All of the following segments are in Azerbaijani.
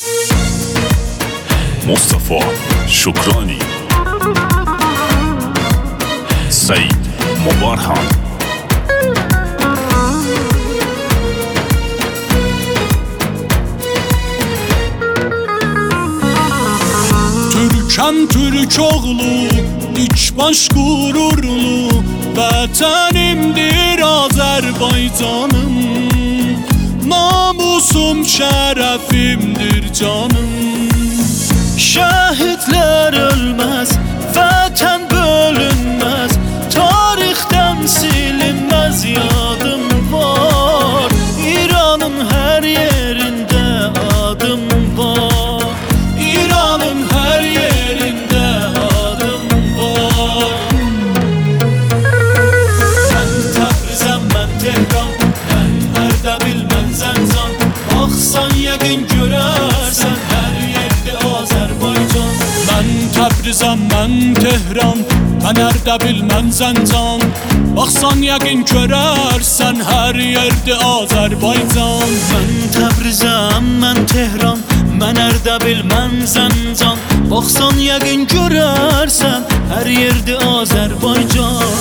مصطفى شکرانی، سعید مبارهان. Türkəm Türk oğlu, dikbaş qürurlu, vətənimdir Azərbaycanım. Namusum, şərəfimdir canım. Şəhidlər ölməz, vətən bölünməz, tarixdən silinməz yadım var. İranın hər yerində adım var, İranın hər yerində adım var. Mən Təbrizəm, mən Tehran, mən Ərdəbil, mən Zəncan. Baxsan yəqin görərsən hər yerdə Azərbaycan. Mən Təbrizəm, mən Tehran, mən Ərdəbil, mən Zəncan. Baxsan yəqin görərsən hər yerdə Azərbaycan. Mən Təbrizəm, mən Tehran, mən Ərdəbil, mən Zəncan. Baxsan yəqin görərsən hər yerdə Azərbaycan.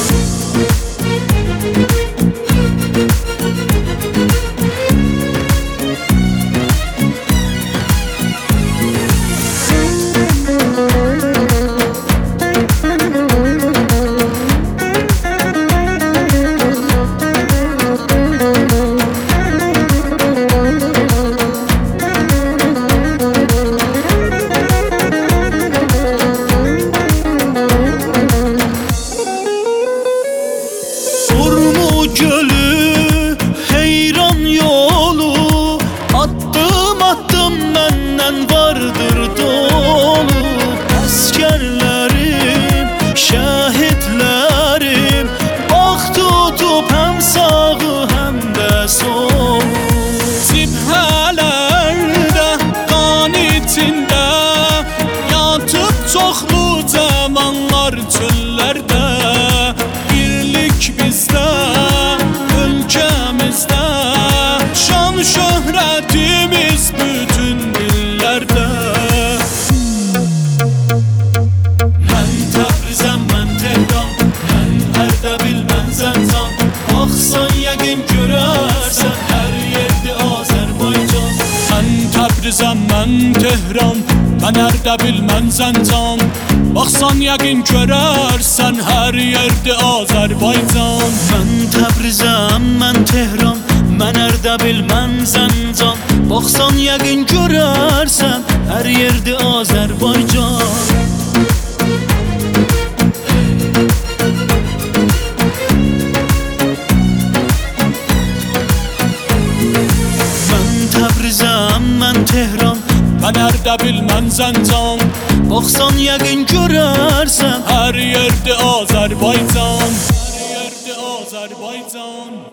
Gölü, heyran yolu, addım addım məndən vardır dolu. Əsgərlərim, şəhidlərim, bax tutub həm sağı həm də solu. Cibhələrdə, qan içində yatıb çoxlu cavanlar çöllərdə. Birlik bizdə, ölkəmizdə, şan şöhrətimiz bütün dillərdə. Mən Təbrizəm, mən Tehran, mən Ərdəbil, mən Zəncan. Baxsan yəqin görərsən hər yerdə Azərbaycan. Mən Təbrizəm, mən Tehran, mən Ərdəbil, mən Zəncan. Baxsan yəqin görərsən hər yerdə Azərbaycan. Mən Təbrizəm, mən Tehran, mən Ərdəbil, mən Zəncan. Baxsan yəqin görərsən hər yerdə Azərbaycan. Mən Təbrizəm, mən Tehran, mən Ərdəbil, mən Zəncan. Baxsan yəqin görərsən hər yerdə Azərbaycan. Hər yerdə Azərbaycan.